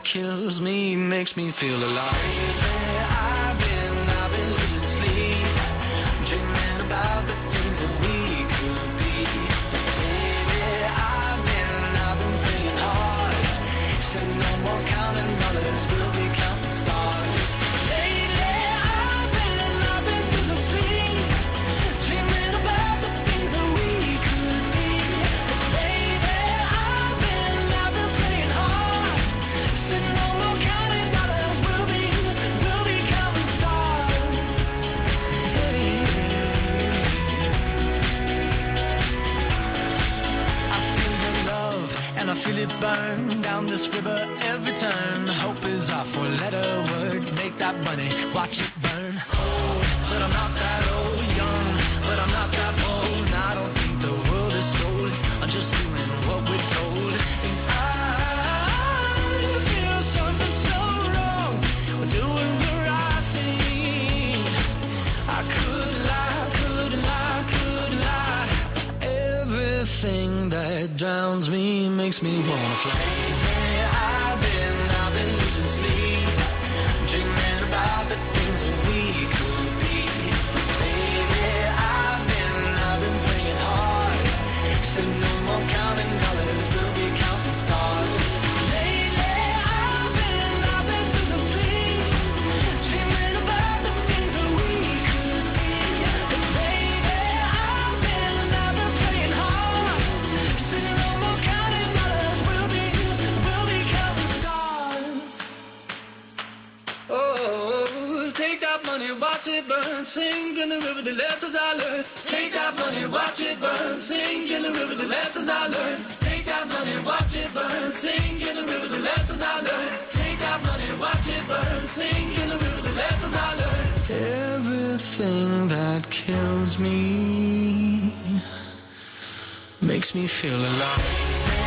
that kills me makes me feel alive. I've been losing sleep, dreaming about the things that we could be. Baby, I've been praying hard, said no more counting dollars, we'll be counting stars. Lately, I've been losing sleep, dreaming about the things that we could be. Baby, I've been praying hard, said no more counting dollars, we'll be counting stars. Hey. I feel your love and I feel it burn down this river every turn. Hope is our four-letter word. Make that money, watch it burn. Old, but I'm not that old. Young, but I'm not that bold. And I don't think the world is sold. I'm just doing what we're told. And I feel something so wrong. We're doing the right thing. I could lie, could lie, could lie. Everything that drowns me makes me wanna fly. I've been losing sleep, dreaming about the things that we could be. Baby, I've been praying hard, said no more counting dollars, we'll be counting stars. Lately, I've been losing sleep, dreaming about the things that we could be. Baby, I've been praying hard, said no more counting dollars, we'll be counting stars. Oh, take that money, watch it burn, sing in the river the lessons I learned. Take that money, watch it burn, sing in the river the lessons I learned. Take that money, watch it burn, sing in the river the lessons I learned. Take that money, watch it burn, sing in the river the lessons I learned. Everything that kills me makes me feel alive.